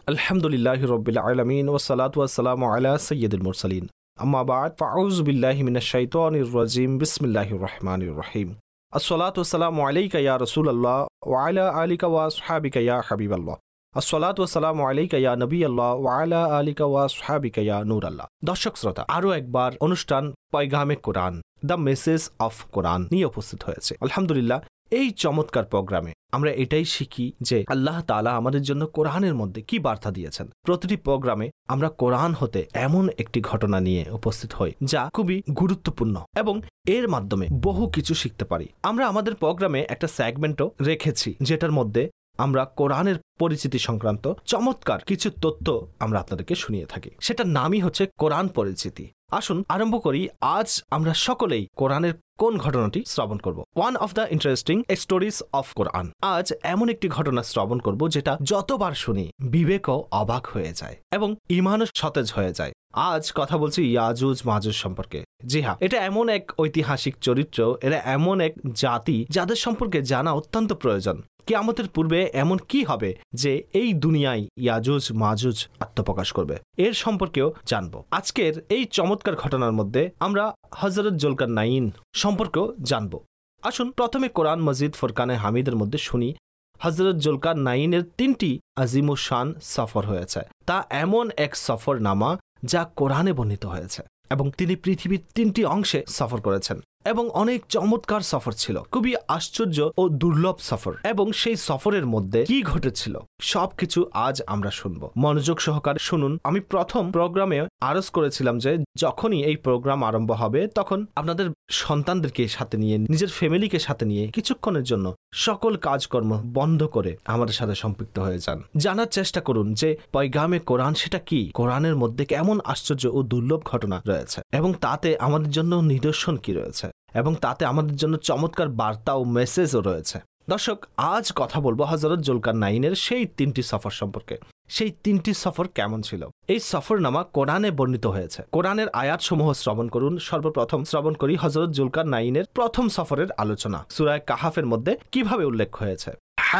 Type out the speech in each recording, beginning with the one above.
আলহামদুলিল্লাহি রাব্বিল আলামিন ওয়াসসালাতু ওয়াসসালামু আলা সাইয়্যিদিল মুরসালিন আম্মা বা'দ ফাআউযু বিল্লাহি মিনাশ শাইতানির রাজিম বিসমিল্লাহির রহমানির রহিম আসসালাতু ওয়াসসালামু আলাইকা ইয়া রাসূলুল্লাহ ওয়া আলা আলিকা ওয়া আসহাবিকা ইয়া হাবিবাল্লাহ আসসালাতু ওয়াসসালামু আলাইকা ইয়া নবিয়াল্লাহ ওয়া আলা আলিকা ওয়া আসহাবিকা ইয়া নূরাল্লাহ। দর্শক শ্রোতা, আরো একবার অনুষ্ঠান পয়গামে Quran, the message of Quran নিয়ে উপস্থিত হয়েছে। আলহামদুলিল্লাহ, এই চমৎকার প্রোগ্রামে আমরা এটাই শিখি যে আল্লাহ তাআলা আমাদের জন্য কোরআনের মধ্যে কি বার্তা দিয়েছেন। প্রতিটি প্রোগ্রামে আমরা কোরআন হতে এমন একটি ঘটনা নিয়ে উপস্থিত হই যা খুবই গুরুত্বপূর্ণ এবং এর মাধ্যমে বহু কিছু শিখতে পারি। আমরা আমাদের প্রোগ্রামে একটা সেগমেন্টও রেখেছি যেটার মধ্যে আমরা কোরআনের পরিচিতি সংক্রান্ত চমৎকার কিছু তথ্য আমরা আপনাদেরকে শুনিয়ে থাকি। সেটার নামই হচ্ছে কোরআন পরিচিতি। আসুন আরম্ভ করি। আজ আমরা সকলেই কোরআনের কোন ঘটনাটি শ্রবণ করব? One of the interesting stories of Quran. আজ এমন একটি ঘটনা শ্রবণ করব যেটা যতবার শুনি বিবেকও অবাক হয়ে যায় এবং ঈমানও সতেজ হয়ে যায়। আজ কথা বলছি ইয়াজুজ মাজুজ সম্পর্কে। জি হ্যাঁ, এটা এমন এক ঐতিহাসিক চরিত্র, এরা এমন এক জাতি যাদের সম্পর্কে জানা অত্যন্ত প্রয়োজন। কিয়ামতের পূর্বে এমন কি হবে যে এই দুনিয়ায় ইয়াজুজ মাজুজ আত্মপ্রকাশ করবে, এর সম্পর্কেও জানবো। আজকের এই চমৎকার ঘটনার মধ্যে আমরা হযরত জুলকারনাইন সম্পর্কেও জানবো। আসুন প্রথমে কোরআন মজিদ ফুরকানে হামিদের মধ্যে শুনি হযরত জুলকারনাইনের 3টি আজিমুশান সফর হয়েছে। তা এমন এক সফরনামা যা কোরআনে বর্ণিত হয়েছে এবং তিনি পৃথিবীর 3টি অংশে সফর করেছেন এবং অনেক চমৎকার সফর ছিল, খুবই আশ্চর্য ও দুর্লভ সফর। এবং সেই সফরের মধ্যে কি ঘটেছিল সবকিছু আজ আমরা শুনবো। মনোযোগ সহকারে শুনুন। আমি প্রথম প্রোগ্রামে আরজ করেছিলাম যে যখনই এই প্রোগ্রাম আরম্ভ হবে তখন আপনাদের সন্তানদেরকে সাথে নিয়ে, নিজের ফ্যামিলিকে সাথে নিয়ে কিছুক্ষণের জন্য সকল কাজকর্ম বন্ধ করে আমাদের সাথে সম্পৃক্ত হয়ে যান। জানার চেষ্টা করুন যে পয়গামে কোরআন সেটা কি, কোরআনের মধ্যে কেমন আশ্চর্য ও দুর্লভ ঘটনা রয়েছে এবং তাতে আমাদের জন্য নিদর্শন কি রয়েছে এবং তাতে আমাদের জন্য চমৎকার বার্তা ও মেসেজও রয়েছে। দর্শক, আজ কথা বলবো হযরত জুলকারনাইনের সেই 3টি সফর সম্পর্কে। সেই 3টি সফর কেমন ছিল? এই সফরনামা কোরআনে বর্ণিত হয়েছে। কোরআনের আয়াত সমূহ শ্রবণ করুন। সর্বপ্রথম শ্রবণ করি হযরত জুলকারনাইনের প্রথম সফরের আলোচনা। সূরা কাহাফের মধ্যে কিভাবে উল্লেখ হয়েছে।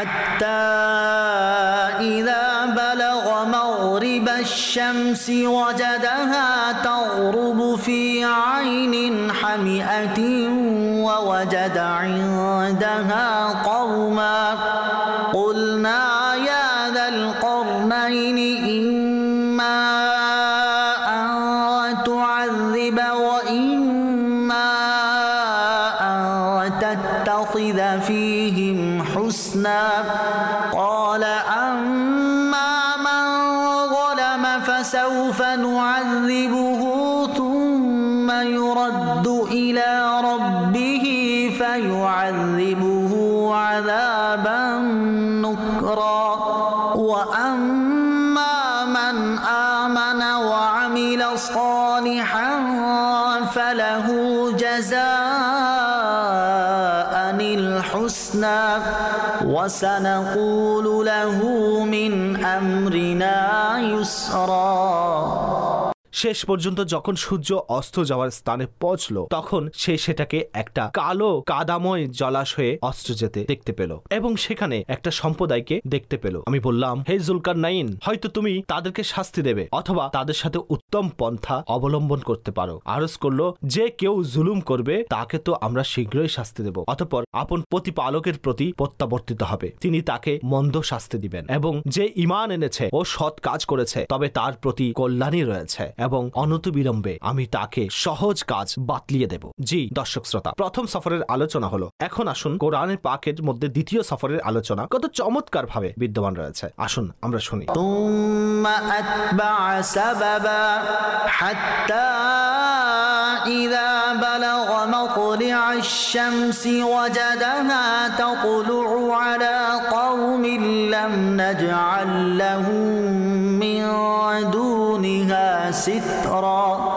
حتى إذا بلغ مغرب الشمس وجدها تغرب في عين حمئة ووجد عندها قوما قلنا يا ذا القرنين إما أن تعذب وإما أن تتخذ فيهم حسنا قال أما من ظلم فسوف نعذبه ثم يرد إلى ربه فيعذبه عذابا نكرا وأما من آمن وعمل صالحا فله جزاء الحسنى وسنقول له من أمرنا يسرا। শেষ পর্যন্ত যখন সূর্য অস্ত যাওয়ার স্থানে পৌঁছল তখন সে সেটাকে একটা কালো কাদাময় জলাশয়ে অস্ত যেতে দেখতে পেল এবং সেখানে একটা সম্প্রদায়কে দেখতে পেল। আমি বললাম, হে জুলকারনাইন, হয়তো তুমি তাদেরকে শাস্তি দেবে অথবা তাদের সাথে উত্তম পন্থা অবলম্বন করতে পারো। আরজ করলো, যে কেউ জুলুম করবে তাকে তো আমরা শীঘ্রই শাস্তি দেব, অতঃপর আপন প্রতিপালকের প্রতি প্রত্যাবর্তিত হবে, তিনি তাকে মন্দ শাস্তি দিবেন। এবং যে ঈমান এনেছে ও সৎ কাজ করেছে তবে তার প্রতি কল্যাণই রয়েছে এবং অনতিবিলম্বে আমি তাকে সহজ কাজ বাতলিয়ে দেব। জি দর্শক শ্রোতা, প্রথম সফরের আলোচনা হলো। এখন আসুন কোরআনের পাকের মধ্যে দ্বিতীয় সফরের আলোচনা কত চমৎকার ভাবে বিদ্যমান রয়েছে। আসুন আমরা শুনি। তুম্মা আতবা'a সাবাবা হাত্তা ইযা বালাগা মাতলি'আশ শামসি ওয়াজাদাহা তাতলু'ু আলা কওমিন লাম নাজ'আল লাহুম মিন দুনিহা سترا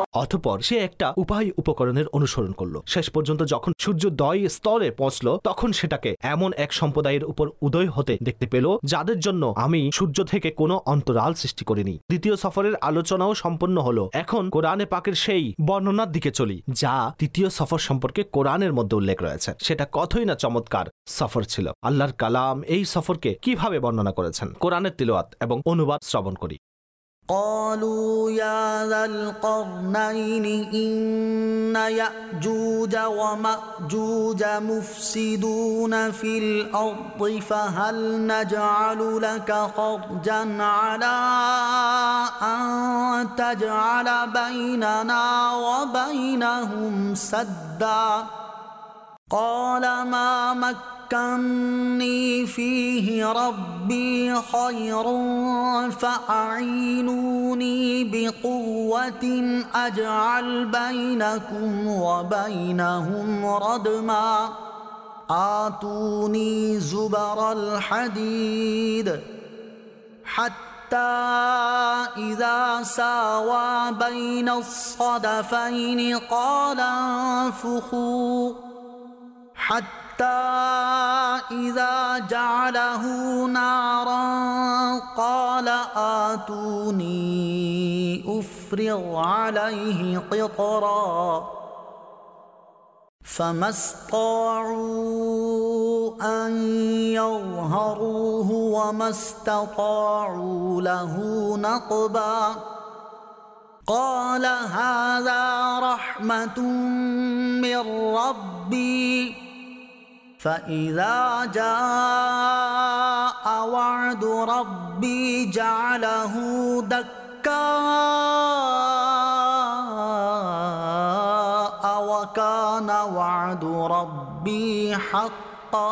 অতঃপর সে একটা উপায় উপকরণের অনুসরণ করলো। শেষ পর্যন্ত যখন সূর্যোদয় স্তরে পৌঁছলো তখন সেটাকে এমন এক সম্প্রদায়ের উপর উদয় হতে দেখতে পেল যাদের জন্য আমি সূর্য থেকে কোনো অন্তরাল সৃষ্টি করিনি। দ্বিতীয় সফরের আলোচনাও সম্পন্ন হলো। এখন কোরআনে পাকের সেই বর্ণনার দিকে চলি যা তৃতীয় সফর সম্পর্কে কোরআনের মধ্যে উল্লেখ রয়েছে। সেটা কতই না চমৎকার সফর ছিল। আল্লাহর কালাম এই সফরকে কিভাবে বর্ণনা করেছেন কোরআনের তিলাওয়াত এবং অনুবাদ শ্রবণ করি। قالوا يا ذا القرنين إن يأجوج ومأجوج مفسدون في الأرض فهل نجعل لك خرجا على أن تجعل بيننا وبينهم سدا قال ما مكني فيه ربي خير فأعينوني بقوة أجعل بينكم وبينهم ردما آتوني زبر الحديد حتى إذا ساوى بين الصدفين قال انفخوا حتى إذا جعله نارا قال آتوني أفرغ عليه قطرا فما استطاعوا أن يظهروه وما استطاعوا له نقبا قال هذا رحمة من ربي فإذا جاء وعد ربي جعله دكا وكان وعد ربي حقا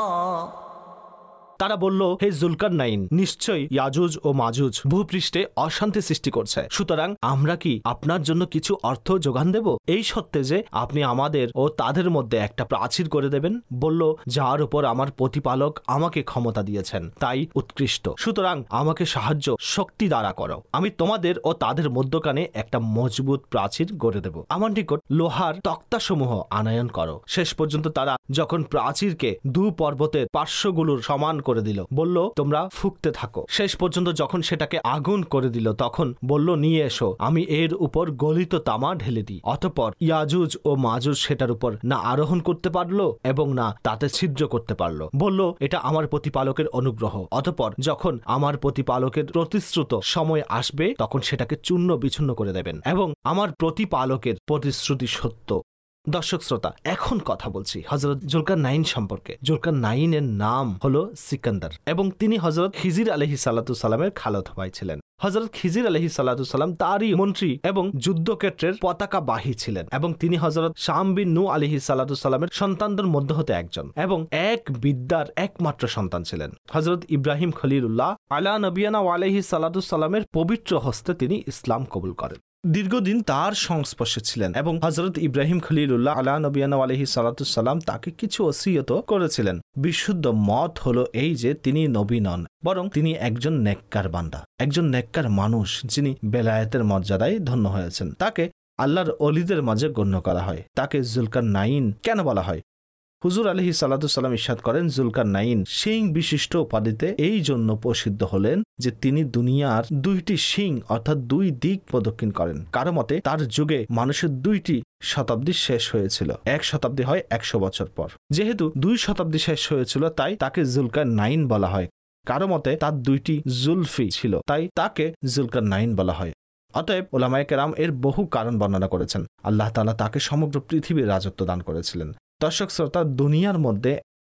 তারা বলল, হে জুলকারনাইন, নিশ্চয়ই ইয়াজুজ ও মাজুজ ভূপৃষ্ঠে অশান্তি সৃষ্টি করছে, সুতরাং আমরা কি আপনার জন্য কিছু অর্থ যোগান দেব এই সত্ত্বে যে আপনি আমাদের ও তাদের মধ্যে একটা প্রাচীর করে দেবেন? বলল, যার উপর আমার প্রতিপালক আমাকে ক্ষমতা দিয়েছেন তাই উৎকৃষ্ট, সুতরাং আমাকে সাহায্য শক্তি দ্বারা করো, আমি তোমাদের ও তাদের মধ্যখানে একটা মজবুত প্রাচীর গড়ে দেব, আমার নিকট লোহার তক্তাসমূহ আনয়ন করো। শেষ পর্যন্ত তারা যখন প্রাচীরকে দু পর্বতের পার্শ্বগুলোর সমান করে দিল, বলল তোমরা ফুঁকতে থাকো। শেষ পর্যন্ত যখন সেটাকে আগুন করে দিল তখন বলল, নিয়ে এসো, আমি এর উপর গলিত তামা ঢেলে দিই। অতঃপর ইয়াজুজ ও মাজুজ সেটার উপর না আরোহণ করতে পারলো এবং না তাতে ছিদ্র করতে পারলো। বলল, এটা আমার প্রতিপালকের অনুগ্রহ। অতঃপর যখন আমার প্রতিপালকের প্রতিশ্রুত সময় আসবে তখন সেটাকে চূর্ণ বিচ্ছিন্ন করে দেবেন এবং আমার প্রতিপালকের প্রতিশ্রুতি সত্য। দর্শক শ্রোতা, এখন কথা বলছি হযরত জুলকারনাইন সম্পর্কে। জুলকারনাইনের নাম হলো সিকান্দার এবং তিনি হযরত খিজির আলাইহিস সালাতু সালামের খালাতো ভাই ছিলেন। হযরত খিজির আলাইহিস সালাতু সালাম তারই মন্ত্রী এবং যুদ্ধক্ষেত্রের পতাকাবাহী ছিলেন এবং তিনি হযরত শাম বিন নূহ আলাইহিস সালাতু সালামের সন্তানদের মধ্যে হতে একজন এবং এক বিদ্যার একমাত্র সন্তান ছিলেন। হযরত ইব্রাহিম খলিলুল্লাহ আলা নবিয়ানা ওয়া আলাইহিস সালাতু সালামের পবিত্র হস্তে তিনি ইসলাম কবুল করেন। দীর্ঘদিন তার সংস্পর্শে ছিলেন এবং হযরত ইব্রাহিম খলিলুল্লাহ আলা নবিয়ানা আলাইহিস সালাতু সালাম তাকে কিছু ওসিয়ত করেছিলেন। বিশুদ্ধ মত হলো এই যে তিনি নবী নন, বরং তিনি একজন নেককার বান্দা, একজন নেককার মানুষ যিনি বেলায়েতের মর্যাদায় ধন্য হয়েছেন। তাকে আল্লাহর ওলিদের মাঝে গণ্য করা হয়। তাকে জুলকারনাইন কেন বলা হয়? হুজুর আলাইহিস সালাতু সালাম ইরশাদ করেন, জুলকারনাইন শিং বিশিষ্ট উপাধিতে এই জন্য প্রসিদ্ধ হলেন যে তিনি দুনিয়ার দুইটি শিং অর্থাৎ দুই দিক প্রদক্ষিণ করেন। কারো মতে তার যুগে মানুষের দুইটি শতাব্দী শেষ হয়েছিল, এক শতাব্দী হয় 100 বছর পর। যেহেতু 2 শতাব্দী শেষ হয়েছিল তাই তাকে জুলকারনাইন বলা হয়। কারো মতে তার দুইটি জুলফি ছিল তাই তাকে জুলকারনাইন বলা হয়। অতএব উলামায়ে কেরাম এর বহু কারণ বর্ণনা করেছেন। আল্লাহ তাআলা তাকে সমগ্র পৃথিবীর রাজত্ব দান করেছিলেন। দর্শক শ্রোতা, দুনিয়ার মধ্যে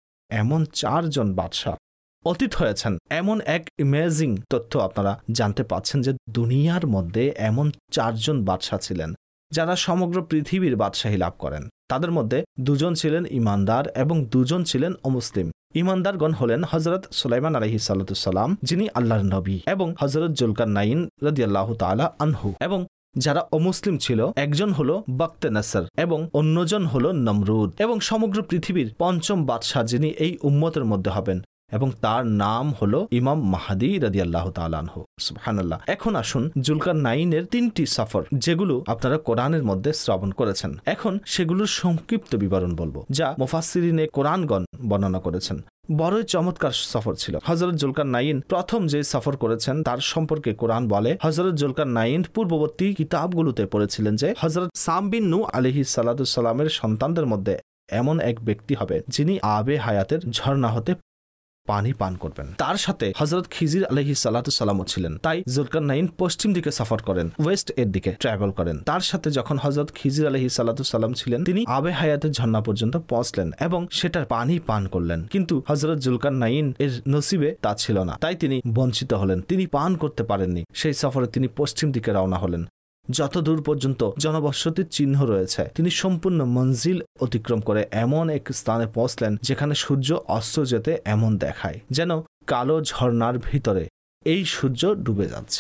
এমন 4 জন বাদশাহ অতীত হয়েছেন। এমন এক ইমেজিং তথ্য আপনারা জানতে পাচ্ছেন যে দুনিয়ার মধ্যে এমন 4 জন বাদশাহ ছিলেন যারা সমগ্র পৃথিবীর বাদশাহী লাভ করেন। তাদের মধ্যে 2 জন ছিলেন ইমানদার এবং 2 জন ছিলেন অমুসলিম। ইমানদারগণ হলেন হযরত সুলাইমান আলাইহিস সালাতু সালাম যিনি আল্লাহর নবী এবং হযরত জুলকারনাইন রাদিয়াল্লাহু তাআলা আনহু। এবং যারা অমুসলিম ছিল একজন হলো বখতে নসর এবং অন্যজন হলো নমরুদ। এবং সমগ্র পৃথিবীর 5ম বাদশাহ যিনি এই উম্মতের মধ্যে হবেন এবং তার নাম হলো ইমাম মাহদী রাদিয়াল্লাহু তাআলা আনহু। সুবহানাল্লাহ। এখন আসুন জুলকারনাইনের 3টি সফর যেগুলো আপনারা কোরআনের মধ্যে শ্রবণ করেছেন, এখন সেগুলোর সংক্ষিপ্ত বিবরণ বলবো, যা মুফাসসিরিনে কোরআনগণ বর্ণনা করেছেন। বড়ই চমৎকার সফর ছিল। হযরত জুলকারনাইন প্রথম যে সফর করেছেন তার সম্পর্কে কোরআন বলে, হযরত জুলকারনাইন পূর্ববর্তী কিতাবগুলোতে পড়েছিলেন যে হযরত সাম বিন নূহ আলাইহিস সালাতু সালামের সন্তানদের মধ্যে এমন এক ব্যক্তি হবে যিনি আবে হায়াতের ঝর্ণা হতে পানি পান করবেন। তার সাথে হযরত খিজির আলাইহিস সালাতু সালামও ছিলেন। তাই জুলকারনাইন পশ্চিম দিকে সফর করেন, ওয়েস্ট এর দিকে ট্রাভেল করেন। তার সাথে যখন হযরত খিজির আলাইহিস সালাতু সালাম ছিলেন, তিনি আবে হায়াতের ঝর্ণা পর্যন্ত পৌঁছলেন এবং সেটার পানি পান করলেন। কিন্তু হযরত জুলকারনাইন এর নসিবে তা ছিল না, তাই তিনি বঞ্চিত হলেন, তিনি পান করতে পারেননি। সেই সফরে তিনি পশ্চিম দিকে রওনা হলেন। যত দূর পর্যন্ত জনবসতির চিহ্ন রয়েছে, তিনি সম্পূর্ণ মঞ্জিল অতিক্রম করে এমন এক স্থানে পৌঁছলেন যেখানে সূর্য অস্ত যেতে এমন দেখায় যেন কালো ঝর্ণার ভিতরে এই সূর্য ডুবে যাচ্ছে।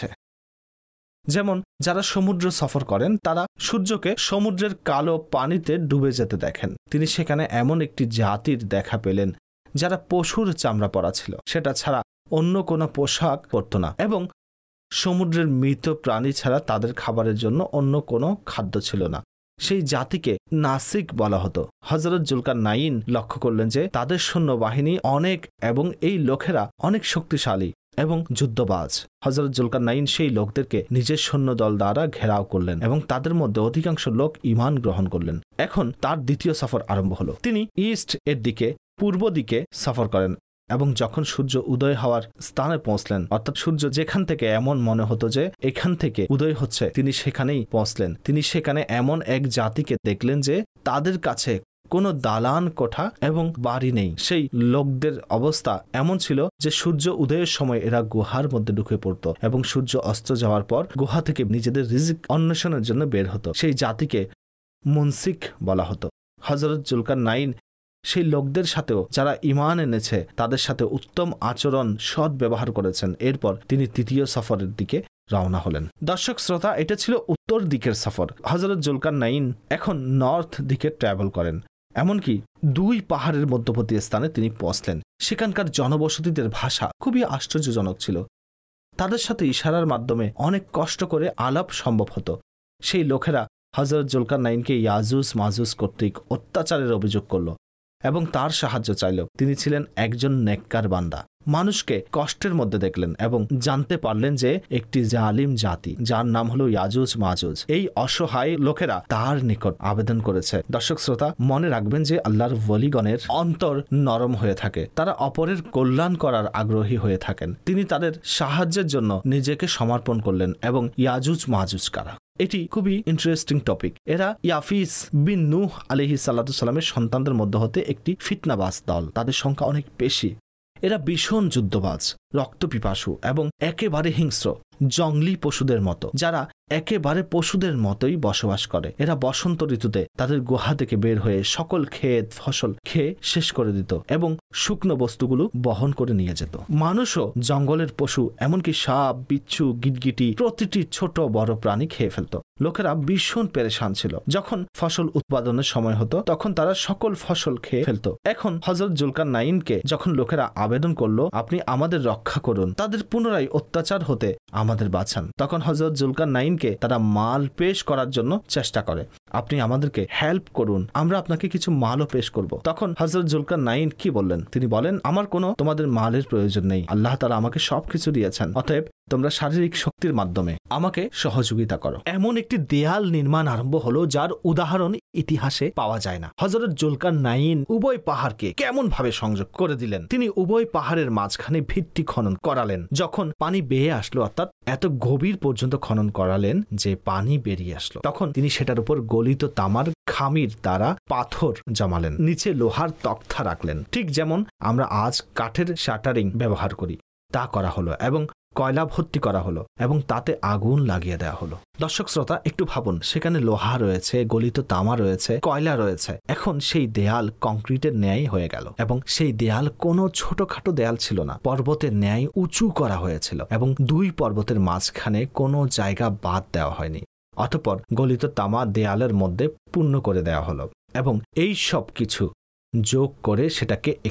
যেমন যারা সমুদ্র সফর করেন তারা সূর্যকে সমুদ্রের কালো পানিতে ডুবে যেতে দেখেন। তিনি সেখানে এমন একটি জাতির দেখা পেলেন যারা পশুর চামড়া পরা ছিল, সেটা ছাড়া অন্য কোনো পোশাক পরত না, এবং সমুদ্রের মৃত প্রাণী ছাড়া তাদের খাবারের জন্য অন্য কোনো খাদ্য ছিল না। সেই জাতিকে নাসিক বলা হতো। হযরত জুলকারনাইন লক্ষ্য করলেন যে তাদের সৈন্যবাহিনী অনেক এবং এই লোকেরা অনেক শক্তিশালী এবং যুদ্ধবাজ। হযরত জুলকারনাইন সেই লোকদেরকে নিজের সৈন্যদল দ্বারা ঘেরাও করলেন এবং তাদের মধ্যে অধিকাংশ লোক ঈমান গ্রহণ করলেন। এখন তার দ্বিতীয় সফর আরম্ভ হলো। তিনি ইস্ট এর দিকে, পূর্ব দিকে সফর করেন এবং যখন সূর্য উদয় হওয়ার স্থানে পৌঁছলেন, অর্থাৎ সূর্য যেখান থেকে এমন মনে হতো যে এখান থেকে উদয় হচ্ছে, তিনি সেখানেই পৌঁছলেন। তিনি সেখানে এমন এক জাতিকে দেখলেন যে তাদের কাছে কোনো দালান কোঠা এবং বাড়ি নেই। সেই লোকদের অবস্থা এমন ছিল যে সূর্য উদয়ের সময় এরা গুহার মধ্যে ঢুকে পড়ত এবং সূর্য অস্ত যাওয়ার পর গুহা থেকে নিজেদের রিজিক অন্বেষণের জন্য বের হতো। সেই জাতিকে মুনসিক বলা হতো। হযরত জুলকারনাইন সেই লোকদের সাথেও, যারা ঈমান এনেছে, তাদের সাথে উত্তম আচরণ, সৎ ব্যবহার করেছেন। এরপর তিনি তৃতীয় সফরের দিকে রওনা হলেন। দর্শক শ্রোতা, এটা ছিল উত্তর দিকের সফর। হযরত জুলকারনাইন এখন নর্থ দিকে ট্রাভেল করেন। এমনকি 2 পাহাড়ের মধ্যবর্তী স্থানে তিনি পৌঁছলেন। সেখানকার জনবসতিদের ভাষা খুবই আশ্চর্যজনক ছিল। তাদের সাথে ইশারার মাধ্যমে অনেক কষ্ট করে আলাপ সম্ভব হতো। সেই লোকেরা হযরত জুলকারনাইনকে ইয়াজুজ মাজুজ কর্তৃক অত্যাচারের অভিযোগ করল এবং তার সাহায্য চাইল। তিনি ছিলেন একজন নেককার বান্দা, মানুষকে কষ্টের মধ্যে দেখলেন এবং জানতে পারলেন যে একটি জালিম জাতি যার নাম হলো ইয়াজুজ মাজুজ, এই অসহায় লোকেরা তার নিকট আবেদন করেছে। দর্শক শ্রোতা, মনে রাখবেন যে আল্লাহর ওয়ালিগণের অন্তর নরম হয়ে থাকে, তারা অপরের কল্যাণ করার আগ্রহী হয়ে থাকেন। তিনি তাদের সাহায্যের জন্য নিজেকে সমর্পণ করলেন। এবং ইয়াজুজ মাজুজ কারা? এটি খুবই ইন্টারেস্টিং টপিক। এরা ইয়াফিস বিন নূহ আলাইহিস সালাতু সালামের সন্তানদের মধ্যে হতে একটি ফিতনাবাজ দল। তাদের সংখ্যা অনেক বেশি। এরা ভীষণ যুদ্ধবাজ, রক্তপিপাসু এবং একেবারে হিংস্র, জঙ্গলি পশুদের মতো, যারা একেবারে পশুদের মতোই বসবাস করে। এরা বসন্ত ঋতুতে তাদের গুহা থেকে বের হয়ে সকল ক্ষেত ফসল খেয়ে শেষ করে দিত এবং শুকনো বস্তুগুলো বহন করে নিয়ে যেত। মানুষও জঙ্গলের পশু, এমনকি সাপ, বিচ্ছু, গিটগিটি, প্রতিটি ছোট বড় প্রাণী খেয়ে ফেলত। লোকেরা ভীষণ পেরেশান ছিল। যখন ফসল উৎপাদনের সময় হতো তখন তারা সকল ফসল খেয়ে ফেলত। এখন হযরত জুলকারনাইনকে যখন লোকেরা আবেদন করলো, আপনি আমাদের রক্ষা করুন, তাদের পুনরায় অত্যাচার হতে আমাদের বাঁচান, তখন হযরত জুলকারনাইনকে তারা মাল পেশ করার জন্য চেষ্টা করে। আপনি আমাদেরকে হেল্প করুন, আমরা আপনাকে কিছু মালও পেশ করব। তখন হযরত জুলকারনাইন কি বললেন? তিনি বলেন, আমার কোনো তোমাদের মালের প্রয়োজন নেই, আল্লাহ তাআলা আমাকে সবকিছু দিয়েছেন, অতএব তোমরা শারীরিক শক্তির মাধ্যমে আমাকে সহযোগিতা করো। এমন একটি দেয়াল নির্মাণ আরম্ভ হলো যার উদাহরণ ইতিহাসে পাওয়া যায় না। হযরত জুলকারনাইন উভয় পাহাড়কে কেমন ভাবে সংযোগ করে দিলেন। তিনি উভয় পাহাড়ের মাঝখানে ভিত্তি খনন করালেন। যখন পানি বেয়ে আসলো, অর্থাৎ এত গভীর পর্যন্ত খনন করালেন যে পানি বেরিয়ে আসলো, তখন তিনি সেটার উপর গলিত তামার খামির দ্বারা পাথর জমালেন, নিচে লোহার তক্তা রাখলেন, ঠিক যেমন আমরা আজ কাঠের শাটারিং ব্যবহার করি তা করা হলো এবং কয়লা ভর্তি করা হলো এবং তাতে আগুন লাগিয়ে দেওয়া হলো। দর্শক শ্রোতা, একটু ভাবুন, সেখানে লোহা রয়েছে, গলিত তামা রয়েছে, কয়লা রয়েছে। এখন সেই দেয়াল কংক্রিটের ন্যায় হয়ে গেল এবং সেই দেয়াল কোনো ছোটখাটো দেয়াল ছিল না, পর্বতের ন্যায় উঁচু করা হয়েছিল এবং 2 পর্বতের মাঝখানে কোনো জায়গা বাদ দেওয়া হয়নি। অতঃপর গলিত তামা দেয়ালের মধ্যে পূর্ণ করে দেওয়া হলো এবং এই সব কিছু যোগ করে সেটাকে একটি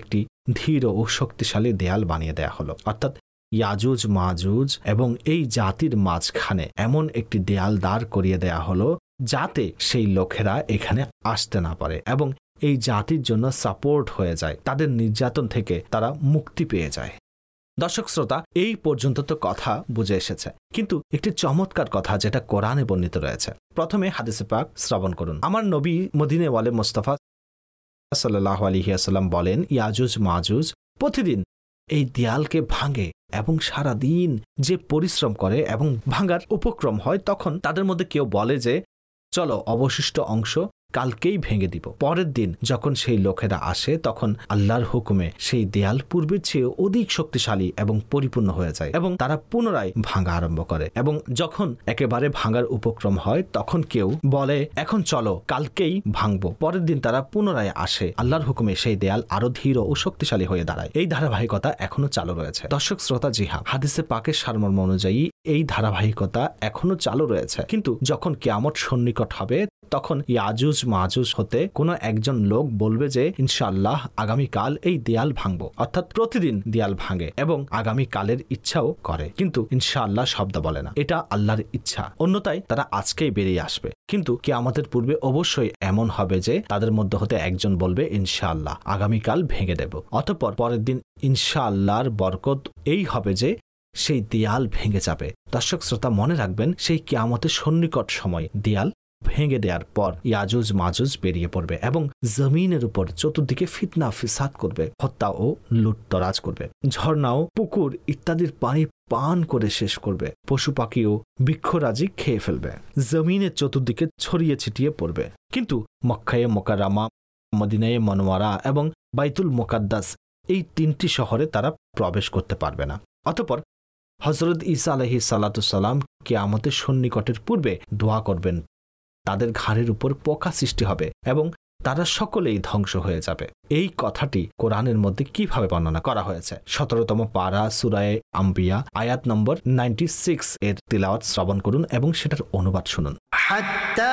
ধীর ও শক্তিশালী দেয়াল বানিয়ে দেয়া হলো। অর্থাৎ ইয়াজুজ মাজুজ এবং এই জাতির মাঝখানে এমন একটি দেয়াল দাঁড় করিয়ে দেয়া হলো যাতে সেই লোকেরা এখানে আসতে না পারে এবং এই জাতির জন্য সাপোর্ট হয়ে যায়, তাদের নির্যাতন থেকে তারা মুক্তি পেয়ে যায়। দর্শক শ্রোতা, এই পর্যন্ত তো কথা বুঝে এসেছে, কিন্তু একটি চমৎকার কথা যেটা কোরআনে বর্ণিত রয়েছে। প্রথমে হাদিসে পাক শ্রবণ করুন। আমার নবী মদিনে ওয়ালে মুস্তাফা সাল্লাল্লাহু আলাইহি ওয়াসাল্লাম বলেন, ইয়াজুজ মাজুজ প্রতিদিন এই দেয়ালকে ভাঙে এবং সারা দিন যে পরিশ্রম করে এবং ভাঙার উপক্রম হয়, তখন তাদের মধ্যে কেউ বলে যে চলো অবশিষ্ট অংশ কালকেই ভেঙে দিব। পরের দিন যখন সেই লোকেরা আসে তখন আল্লাহর হুকুমে সেই দেয়াল পূর্বের চেয়ে অধিক শক্তিশালী এবং পরিপূর্ণ হয়ে যায় এবং তারা পুনরায় ভাঙা আরম্ভ করে। এবং যখন একেবারে ভাঙার উপক্রম হয় তখন কেউ বলে এখন চলো কালকেই ভাঙবো। পরের দিন তারা পুনরায় আসে, আল্লাহর হুকুমে সেই দেয়াল আরো ধীর ও শক্তিশালী হয়ে দাঁড়ায়। এই ধারাবাহিকতা এখনো চালু রয়েছে। দর্শক শ্রোতা, জি হ্যাঁ, হাদিসে পাকের সারমর্ম অনুযায়ী এই ধারাবাহিকতা এখনো চালু রয়েছে। কিন্তু যখন কিয়ামত সন্নিকট হবে তখন ইয়াজুজ মাজুজ হতে কোনো একজন লোক বলবে যে ইনশাআল্লাহ আগামীকাল এই দেয়াল ভাঙবো। অর্থাৎ প্রতিদিন দেয়াল ভাঙে এবং আগামীকালের ইচ্ছাও করে, কিন্তু ইনশাআল্লাহ শব্দ বলে না। এটা আল্লাহর ইচ্ছা, অন্যথায় তারা আজকেই বেরিয়ে আসবে। কিন্তু কিয়ামতের পূর্বে অবশ্যই এমন হবে যে তাদের মধ্যে হতে একজন বলবে ইনশাআল্লাহ আগামীকাল ভেঙে দেব। অতঃপর পরের দিন ইনশাআল্লাহর বরকত এই হবে যে সেই দেয়াল ভেঙে যাবে। দর্শক শ্রোতা, মনে রাখবেন, সেই কিয়ামতের সন্নিকট সময় দেয়াল ভেঙে দেওয়ার পর ইয়াজুজ মাজুজ বেরিয়ে পড়বে এবং জমিনের উপর চতুর্দিকে ফিতনা ফিসাদ করবে, হত্যা ও লুটতরাজ করবে, ঝর্ণাও পুকুর ইত্যাদির পানি পান করে শেষ করবে, পশু পাখি ও বৃক্ষরাজি খেয়ে ফেলবে, জমিনের চতুর্দিকে ছড়িয়ে ছিটিয়ে পড়বে। কিন্তু মক্কায়ে মোকাররমা, মদিনায়ে মনোয়ারা এবং বাইতুল মুকাদ্দাস এই তিনটি শহরে তারা প্রবেশ করতে পারবে না। অতঃপর হযরত ঈসা আলাইহিস সালাতু সালাম কিয়ামতের সন্নিকটের পূর্বে দোয়া করবেন, তাদের ঘাড়ের উপর পোকা সৃষ্টি হবে এবং তারা সকলেই ধ্বংস হয়ে যাবে। এই কথাটি কোরআনের মধ্যে কিভাবে বর্ণনা করা হয়েছে? 17তম পারা সূরায়ে আম্বিয়া আয়াত নম্বর 96 এর তিলাওয়াত শ্রবণ করুন এবং সেটার অনুবাদ শুনুন। হাত্তা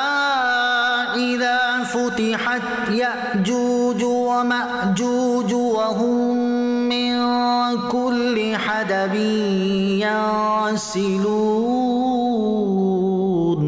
ইযা ফুতিহাত ইয়াজুজ ওয়া মাজুজ ওয়া হুম মিন কুল্লি হাদাবিন ইয়াসিলুন।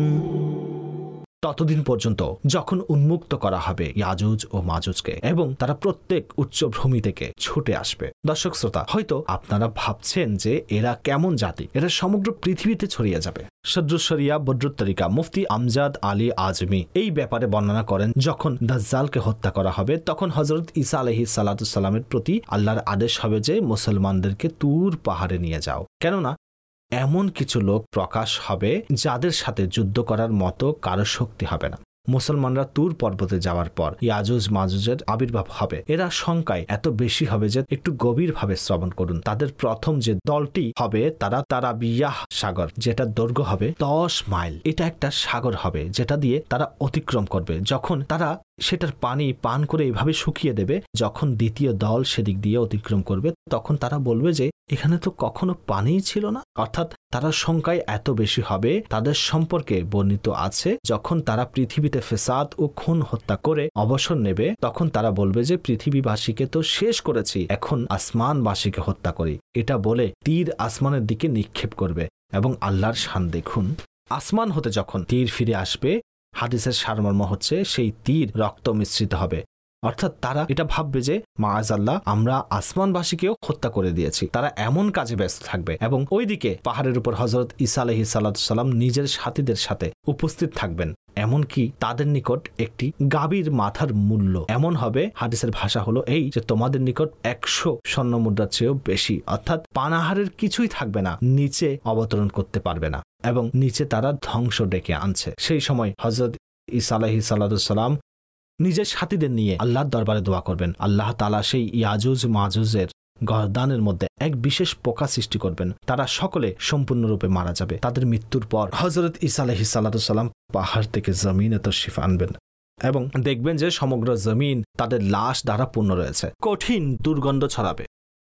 ততদিন পর্যন্ত যখন উন্মুক্ত করা হবে ইয়াজুজ ও মাজুজকে এবং তারা প্রত্যেক উচ্চভূমি থেকে ছুটে আসবে। দর্শক শ্রোতা, হয়তো আপনারা ভাবছেন যে এরা কেমন জাতি, এরা সমগ্র পৃথিবীতে ছড়িয়ে যাবে। সদরুশরিয়া বদরুত্তরিকা মুফতি আমজাদ আলী আজমি এই ব্যাপারে বর্ণনা করেন, যখন দাজ্জালকে হত্যা করা হবে তখন হযরত ঈসা আলাইহিস সালাতু সালামের প্রতি আল্লাহর আদেশ হবে যে মুসলমানদেরকে তুর পাহাড়ে নিয়ে যাও, কেননা এমন কিছু লোক প্রকাশ হবে যাদের সাথে যুদ্ধ করার মতো কারো শক্তি হবে না। মুসলমানরা তুর পর্বতে যাওয়ার পর ইয়াজুজ মাজুজের আবির্ভাব হবে। এরা সংখ্যায় এত বেশি হবে যে একটু গভীরভাবে শ্রবণ করুন। তাদের প্রথম যে দলটি হবে তারা তারাবিয়াহ সাগর, যেটা দৈর্ঘ্য হবে 10 মাইল। এটা একটা সাগর হবে যেটা দিয়ে তারা অতিক্রম করবে। যখন তারা সেটার পানি পান করে এভাবে শুকিয়ে দেবে, যখন দ্বিতীয় দল সেদিক দিয়ে অতিক্রম করবে তখন তারা বলবে যে এখানে তো কখনো পানিই ছিল না। অর্থাৎ তারা সংখ্যায় এত বেশি হবে, তাদের সম্পর্কে বর্ণিত আছে যখন তারা পৃথিবীতে ফেসাদ ও খুন হত্যা করে অবসর নেবে তখন তারা বলবে যে পৃথিবীবাসীকে তো শেষ করেছি, এখন আসমানবাসীকে হত্যা করি। এটা বলে তীর আসমানের দিকে নিক্ষেপ করবে এবং আল্লাহর শান দেখুন। আসমান হতে যখন তীর ফিরে আসবে, হাদিসের সারমর্ম হচ্ছে সেই তীর রক্ত মিশ্রিত হবে। অর্থাৎ তারা এটা ভাববে যে মাআযাল্লাহ আমরা আসমানবাসীকেও হত্যা করে দিয়েছি। তারা এমন কাজে ব্যস্ত থাকবে এবং ওইদিকে পাহাড়ের উপর হযরত ঈসা আলাইহিস সালাতু সালাম নিজের সাথীদের সাথে উপস্থিত থাকবেন। এমনকি তাদের নিকট একটি গাভীর মাথার মূল্য এমন হবে, হাদিসের ভাষা হলো এই যে তোমাদের নিকট 100 স্বর্ণ মুদ্রার চেয়েও বেশি। অর্থাৎ পানাহারের কিছুই থাকবে না, নিচে অবতরণ করতে পারবে না এবং নিচে তারা ধ্বংস ডেকে আনছে। সেই সময় হযরত ঈসা আলাইহিস সালাতু সালাম নিজের সাথীদের নিয়ে আল্লাহর দরবারে দোয়া করবেন। আল্লাহ তাআলা সেই ইয়াজুজ মাজুজের গর্দানের মধ্যে এক বিশেষ পোকা সৃষ্টি করবেন, তারা সকলে সম্পূর্ণরূপে মারা যাবে। তাদের মৃত্যুর পর হযরত ঈসা আলাইহিস সালাতু সালাম পাহাড় থেকে জমিনে তশরিফ আনবেন এবং দেখবেন যে সমগ্র জমিন তাদের লাশ দ্বারা পূর্ণ রয়েছে। কঠিন দুর্গন্ধ ছড়াবে,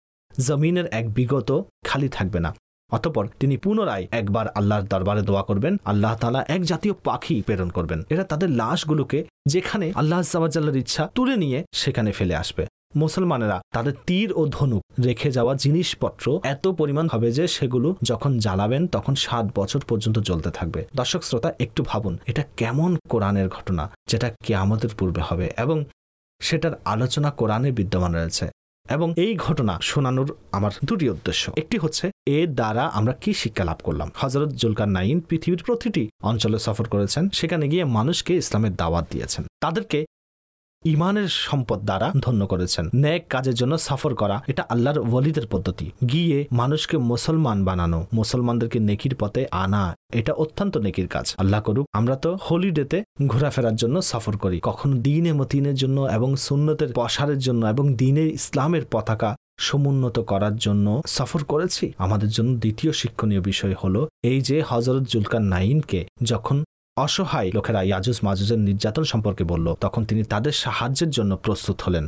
জমিনের এক বিগত খালি থাকবে না। অতঃপর তিনি পুনরায় একবার আল্লাহর দরবারে দোয়া করবেন। আল্লাহ তাআলা এক জাতীয় পাখি প্রেরণ করবেন, এরা তাদের লাশগুলোকে যেখানে আল্লাহ আযজা ওয়া জাল্লার ইচ্ছা তুলে নিয়ে সেখানে ফেলে আসবে। মুসলমানেরা তাদের তীর ও ধনুক রেখে যাওয়া জিনিসপত্র এত পরিমাণ হবে যে সেগুলো যখন জ্বালাবেন তখন 7 বছর পর্যন্ত জ্বলতে থাকবে। দর্শক শ্রোতা, একটু ভাবুন এটা কেমন কোরআনের ঘটনা যেটা কিয়ামতের পূর্বে হবে এবং সেটার আলোচনা কোরআনে বিদ্যমান রয়েছে। এবং এই ঘটনা শোনানোর আমার দুটি উদ্দেশ্য। একটি হচ্ছে এর দ্বারা আমরা কি শিক্ষা লাভ করলাম। হযরত জুলকারনাইন পৃথিবীর প্রতিটি অঞ্চলে সফর করেছেন, সেখানে গিয়ে মানুষকে ইসলামের দাওয়াত দিয়েছেন, তাদেরকে ইমানের সম্পদ দ্বারা ধন্য করেছেন। নেক কাজের জন্য সফর করা এটা আল্লাহর ওয়ালিদের পদ্ধতি। গিয়ে মানুষকে মুসলমান বানানো, মুসলমানদেরকে নেকির পথে আনা, এটা অত্যন্ত নেকির কাজ। আল্লাহ করুক আমরা তো হলিডেতে ঘোরাফেরার জন্য সফর করি, কখনো দ্বীনে মতিনের জন্য এবং সুন্নতের প্রসারের জন্য এবং দ্বীনের ইসলামের পতাকা সমুন্নত করার জন্য সফর করেছি। আমাদের জন্য দ্বিতীয় শিক্ষণীয় বিষয় হলো এই যে হযরত জুলকারনাইনকে যখন অসহায় লোকেরা ইয়াজুজ মাজুজের নির্যাতন সম্পর্কে বলল, তখন তিনি তাদের সাহায্যের জন্য প্রস্তুত হলেন।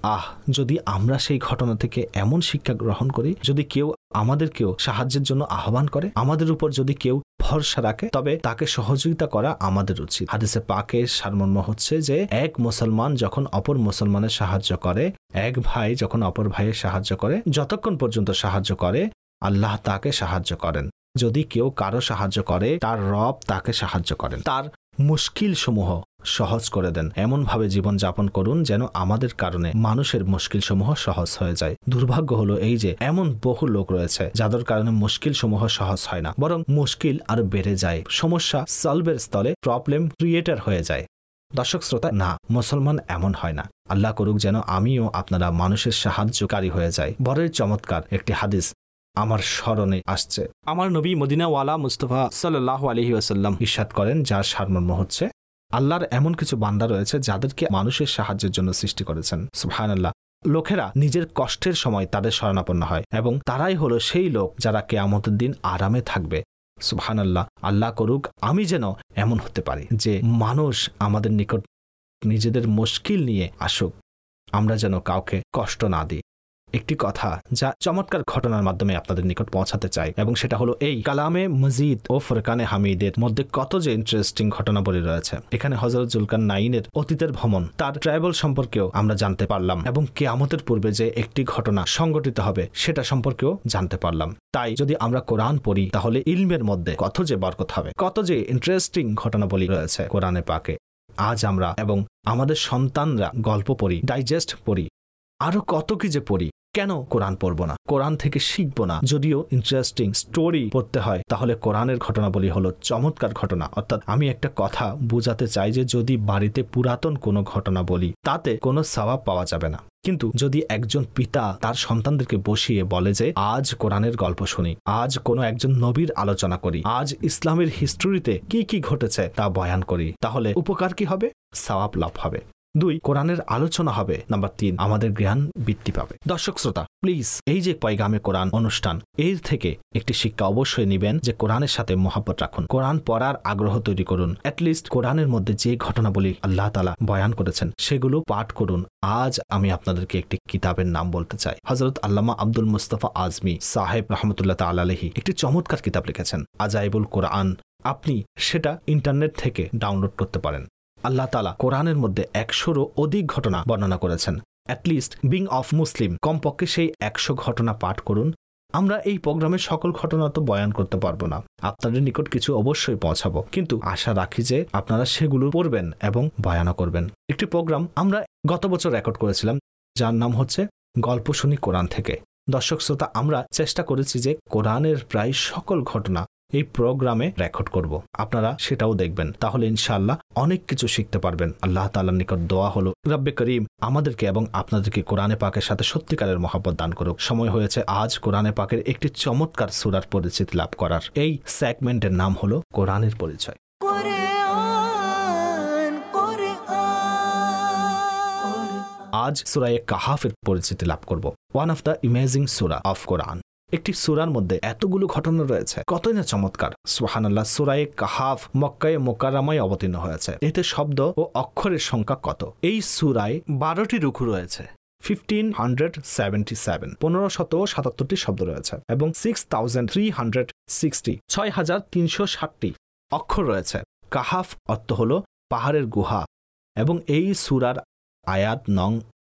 যদি আমরা সেই ঘটনা থেকে এমন শিক্ষা গ্রহণ করি, যদি কেউ আমাদেরকেও সাহায্যের জন্য আহ্বান করে, আমাদের উপর যদি কেউ ভরসা রাখে, তবে তাকে সহযোগিতা করা আমাদের উচিত। হাদিসে পাকের সারমর্ম হচ্ছে যে এক মুসলমান যখন অপর মুসলমানের সাহায্য করে, এক ভাই যখন অপর ভাইয়ের সাহায্য করে, যতক্ষণ পর্যন্ত সাহায্য করে আল্লাহ তাকে সাহায্য করেন। যদি কেউ কারো সাহায্য করে, তার রব তাকে সাহায্য করেন, তার মুশকিল সমূহ সহজ করে দেন। এমন ভাবে জীবন যাপন করুন যেন আমাদের কারণে মানুষের মুশকিল সমূহ সহজ হয়ে যায়। দুর্ভাগ্য হলো এই যে এমন বহু লোক রয়েছে যাদের কারণে মুশকিল সমূহ সহজ হয় না, বরং মুশকিল আরো বেড়ে যায়। সমস্যা সলভের স্থলে প্রবলেম ক্রিয়েটার হয়ে যায়। দর্শক শ্রোতা, না, মুসলমান এমন হয় না। আল্লাহ করুক যেন আমিও আপনারা মানুষের সাহায্যকারী হয়ে যাই। বড়ই চমৎকার একটি হাদিস আমার স্মরণে আসছে। আমার নবী মদিনাওয়ালা মুস্তাফা সাল্লাল্লাহু আলাইহি ওয়াসাল্লাম ইরশাদ করেন, যার সারমর্ম হচ্ছে আল্লাহর এমন কিছু বান্দা রয়েছে যাদেরকে মানুষের সাহায্যের জন্য সৃষ্টি করেছেন। সুবহানাল্লাহ। লোকেরা নিজের কষ্টের সময় তাদের শরণাপন্ন হয় এবং তারাই হলো সেই লোক যারা কিয়ামতের দিন আরামে থাকবে। সুবহানাল্লাহ। আল্লাহ করুক আমি যেন এমন হতে পারি যে মানুষ আমাদের নিকট নিজেদের মুশকিল নিয়ে আসুক, আমরা যেন কাউকে কষ্ট না দিই। একটি কথা যা চমৎকার ঘটনার মাধ্যমে আপনাদের নিকট পৌঁছাতে চাই, এবং সেটা হলো এই কালামে মজিদ ও ফুরকানে হামিদের মধ্যে কত যে ইন্টারেস্টিং ঘটনাবলী রয়েছে। এখানে হযরত জুলকারনাইনের অতীতের ভ্রমণ, তার ট্রাভেল সম্পর্কেও আমরা জানতে পারলাম এবং কিয়ামতের পূর্বে যে একটি ঘটনা সংঘটিত হবে সেটা সম্পর্কেও জানতে পারলাম। তাই যদি আমরা কোরআন পড়ি তাহলে ইলমের মধ্যে কত যে বরকত হবে, কত যে ইন্টারেস্টিং ঘটনাবলী রয়েছে কোরআনে পাকে। আজ আমরা এবং আমাদের সন্তানরা গল্প পড়ি, ডাইজেস্ট পড়ি, আরো কত কি যে পড়ি। কেন কোরআন পড়বো না? কোরআন থেকে শিখবো না? যদিও ইন্টারেস্টিং স্টোরি পড়তে হয়, তাহলে কোরআনের ঘটনাবলী হলো চমৎকার ঘটনা। অর্থাৎ আমি একটা কথা বোঝাতে চাই যে যদি বাড়িতে পুরাতন কোনো ঘটনা বলি তাতে কোনো সওয়াব পাওয়া যাবে না, কিন্তু যদি একজন পিতা তার সন্তানদেরকে বসিয়ে বলে যে আজ কোরআনের গল্প শুনি, আজ কোনো একজন নবীর আলোচনা করি, আজ ইসলামের হিস্ট্রিতে কি কি ঘটেছে তা বয়ান করি, তাহলে উপকার কি হবে? সওয়াব লাভ হবে। 2, কোরআনের আলোচনা হবে। নাম্বার 3, আমাদের জ্ঞান বৃদ্ধি পাবে। দর্শক শ্রোতা, প্লিজ এই যে পয়গামে কোরআন অনুষ্ঠান, এর থেকে একটি শিক্ষা অবশ্যই নেবেন যে কোরআনের সাথে মহব্বত রাখুন, কোরআন পড়ার আগ্রহ তৈরি করুন। অ্যাটলিস্ট কোরআনের মধ্যে যে ঘটনাবলী আল্লাহ তাআলা বয়ান করেছেন সেগুলো পাঠ করুন। আজ আমি আপনাদেরকে একটি কিতাবের নাম বলতে চাই। হযরত আল্লামা আব্দুল মুস্তাফা আজমি সাহেব রাহমাতুল্লাহ তাআলা আলাইহি একটি চমৎকার কিতাব লিখেছেন, আজাইবুল কোরআন। আপনি সেটা ইন্টারনেট থেকে ডাউনলোড করতে পারেন। আল্লাহ তাআলা কোরআনের মধ্যে 100-রও অধিক ঘটনা বর্ণনা করেছেন। অ্যাটলিস্ট বিং অফ মুসলিম, কমপক্ষে সেই 100 ঘটনা পাঠ করুন। আমরা এই প্রোগ্রামের সকল ঘটনা তো বয়ান করতে পারবো না, আপনাদের নিকট কিছু অবশ্যই পৌঁছাবো, কিন্তু আশা রাখি যে আপনারা সেগুলো পড়বেন এবং বয়ানও করবেন। একটি প্রোগ্রাম আমরা গত বছর রেকর্ড করেছিলাম যার নাম হচ্ছে গল্প শুনি কোরআন থেকে। দর্শক শ্রোতা, আমরা চেষ্টা করেছি যে কোরআনের প্রায় সকল ঘটনা এই প্রোগ্রামে রেকর্ড করব, আপনারা সেটাও দেখবেন, তাহলে ইনশাআল্লাহ অনেক কিছু শিখতে পারবেন। আল্লাহ তাআলার নিকট দোয়া হলো রব্বে করিম আমাদেরকে এবং আপনাদেরকে কোরআনে পাকের সাথে সত্যিকারের মহব্বত দান করুক। সময় হয়েছে আজ কোরআনে পাকের একটি চমৎকার সূরার পরিচিতি লাভ করার। এই সেগমেন্টের নাম হলো কোরআনের পরিচয়। আজ সূরা কাহাফের পরিচিতি লাভ করব। One of the amazing surah of Quran. একটি সূরার মধ্যে এতগুলো ঘটনা রয়েছে, কতই না চমৎকার। সুবহানাল্লাহ। সূরা কাহাফ মক্কায়ে মুকাররমায় অবতীর্ণ হয়েছে। এতে শব্দ ও অক্ষরের সংখ্যা কত? এই সূরায় 12টি রুকু রয়েছে, 1577 1577টি শব্দ রয়েছে এবং 6360 6360টি অক্ষর রয়েছে। কাহাফ অর্থ হলো পাহাড়ের গুহা এবং এই সূরার আয়াত নং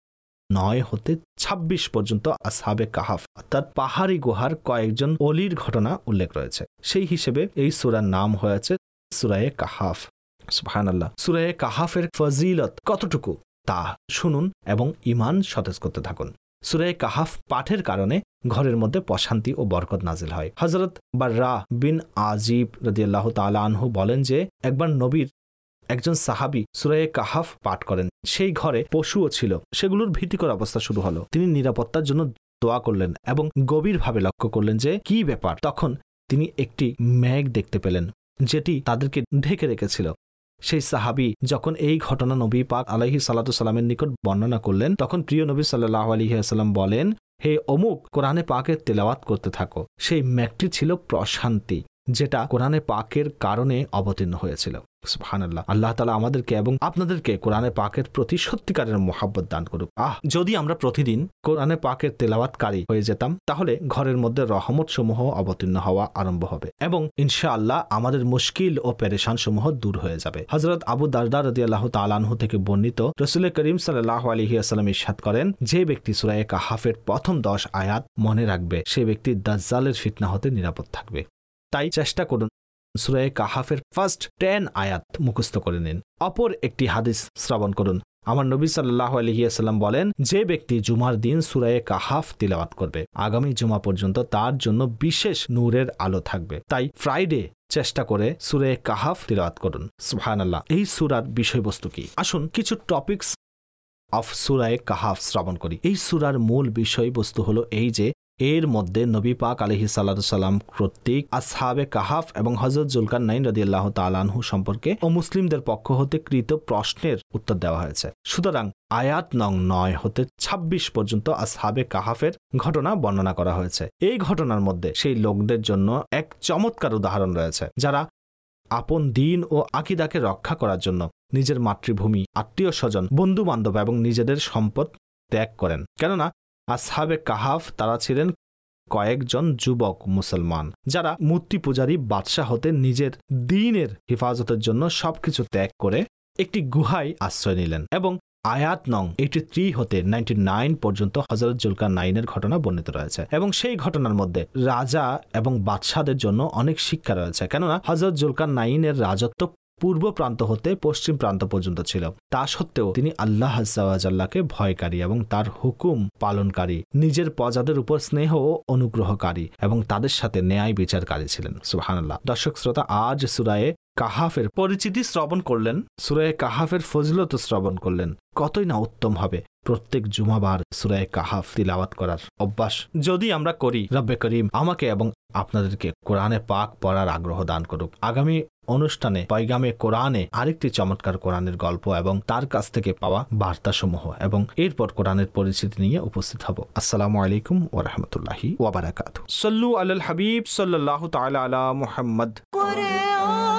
9 হতে 26 পর্যন্ত আসহাবে কাহাফ অর্থাৎ পাহাড়ি গুহার কয়েকজন অলির ঘটনা উল্লেখ রয়েছে। সেই হিসেবে এই সূরার নাম হয়েছে সূরা কাহাফ। সুবহানাল্লাহ। সূরা কাহাফের ফজিলত কতটুকু তা শুনুন এবং ঈমান সতেজ করতে থাকুন। সূরা কাহাফ পাঠের কারণে ঘরের মধ্যে প্রশান্তি ও বরকত নাজিল হয়। হযরত বাররা বিন আজিব রাদিয়াল্লাহু তাআলা আনহু বলেন যে একবার নবীর একজন সাহাবী সূরা কাহাফ পাঠ করেন। সেই ঘরে পশুও ছিল, সেগুলোর ভীতিকর অবস্থা শুরু হলো। তিনি নিরাপত্তার জন্য দোয়া করলেন এবং গভীরভাবে লক্ষ্য করলেন যে কি ব্যাপার। তখন তিনি একটি মেঘ দেখতে পেলেন যেটি তাদেরকে ঢেকে রেখেছিল। সেই সাহাবী যখন এই ঘটনা নবী পাক আলাইহিস সালাতু সালামের নিকট বর্ণনা করলেন, তখন প্রিয় নবী সাল্লাল্লাহু আলাইহি ওয়াসাল্লাম বলেন, হে অমুক, কোরআনে পাকের তেলাওয়াত করতে থাকো। সেই মেঘটি ছিল প্রশান্তি, যেটা কোরআনে পাকের কারণে অবতীর্ণ হয়েছিল। সুবহানাল্লাহ। আল্লাহ তাআলা আমাদেরকে এবং আপনাদেরকে কোরআনে পাকের প্রতি সত্যিকারের মহব্বত দান করুক। যদি আমরা প্রতিদিন কোরআনে পাকের তেলাওয়াতকারী হয়ে যেতাম, তাহলে ঘরের মধ্যে রহমত সমূহ অবতীর্ণ হওয়া আরম্ভ হবে এবং ইনশাআল্লাহ আমাদের মুশকিল ও পেরেশান সমূহ দূর হয়ে যাবে। হযরত আবু দারদা রাদিয়াল্লাহু তাআলা আনহু থেকে বর্ণিত, রাসূল করিম সাল্লাল্লাহু আলাইহি ওয়াসাল্লাম ইরশাদ করেন, যে ব্যক্তি সূরা কাহাফের প্রথম 10 আয়াত মনে রাখবে, সে ব্যক্তি দাজ্জালের ফিতনা হতে নিরাপদ থাকবে। তাই চেষ্টা করুন সূরা কাহাফের ফার্স্ট 10 আয়াত মুখস্থ করে নিন। অপর একটি হাদিস শ্রবণ করুন। আমার নবী সাল্লাল্লাহু আলাইহি ওয়াসাল্লাম বলেন, যে ব্যক্তি জুমার দিন সূরা কাহাফ তিলাওয়াত করবে, আগামী জুমা পর্যন্ত তার জন্য বিশেষ নূরের আলো থাকবে। তাই ফ্রাইডে চেষ্টা করে সূরা কাহাফ তিলাওয়াত করুন। সুবহানাল্লাহ। এই সূরার বিষয়বস্তু কি? আসুন কিছু টপিকস অফ সূরা কাহাফ শ্রবণ করি। এই সূরার মূল বিষয়বস্তু হলো এই যে এর মধ্যে নবী পাক আলাইহিস সালাতু সালাম কর্তৃক আসহাবে কাহাফ এবং হযরত যুলকারনাইন রাদিয়াল্লাহু তাআলা আনহু সম্পর্কে ও মুসলিমদের পক্ষ হতে কৃত প্রশ্নের উত্তর দেওয়া হয়েছে। সুতরাং আয়াত নং 9 হতে 26 পর্যন্ত আসহাবে কাহাফের ঘটনা বর্ণনা করা হয়েছে। এই ঘটনার মধ্যে সেই লোকদের জন্য এক চমৎকার উদাহরণ রয়েছে, যারা আপন দ্বীন ও আকীদাকে রক্ষা করার জন্য নিজের মাতৃভূমি, আত্মীয় স্বজন, বন্ধু বান্ধব এবং নিজেদের সম্পদ ত্যাগ করেন। কেননা আসহাবে কাহাফ তারা ছিলেন কয়েকজন যুবক মুসলমান, যারা মূর্তি পূজারী বাদশাহ হতে নিজের দ্বীনের হেফাজতের জন্য সবকিছু ত্যাগ করে একটি গুহায় আশ্রয় নিলেন। এবং আয়াত নং 83 হতে 99 পর্যন্ত হযরত যুলকারনাইনের ঘটনা বর্ণিত রয়েছে এবং সেই ঘটনার মধ্যে রাজা এবং বাদশাহদের জন্য অনেক শিক্ষা রয়েছে। কেননা হযরত যুলকারনাইনের রাজত্ব পূর্ব প্রান্ত হতে পশ্চিম প্রান্ত পর্যন্ত ছিল। তা সত্ত্বেও তিনি আল্লাহ আযজা ওয়া জাল্লাকে ভয়কারী এবং তার হুকুম পালনকারী, নিজের প্রজাদের উপর স্নেহ ও অনুগ্রহকারী এবং তাদের সাথে ন্যায় বিচারকারী ছিলেন। সুবহানাল্লাহ। দর্শক শ্রোতা, আজ সূরা কাহাফের পরিচিতি শ্রবণ করলেন, সূরা কাহাফের ফজিলত শ্রবণ করলেন। কতই না উত্তম হবে প্রত্যেক জুমাবার সূরা কাহাফ তিলাওয়াত করার অভ্যাস যদি আমরা করি। রব্বে করিম আমাকে এবং আপনাদেরকে কোরআনে পাক পড়ার আগ্রহ দান করুক। আগামী অনুষ্ঠানে পয়গামে কোরআনে আরেকটি চমৎকার কোরআনের গল্প এবং তার কাছ থেকে পাওয়া বার্তাসমূহ এবং এরপর কোরআনের পরিচিতি নিয়ে উপস্থিত হব। আসসালামু আলাইকুম ওয়া রাহমাতুল্লাহি ওয়া বারাকাতুহু। সাল্লু আলাল হাবিব সাল্লাল্লাহু তাআলা আলা মুহাম্মদ।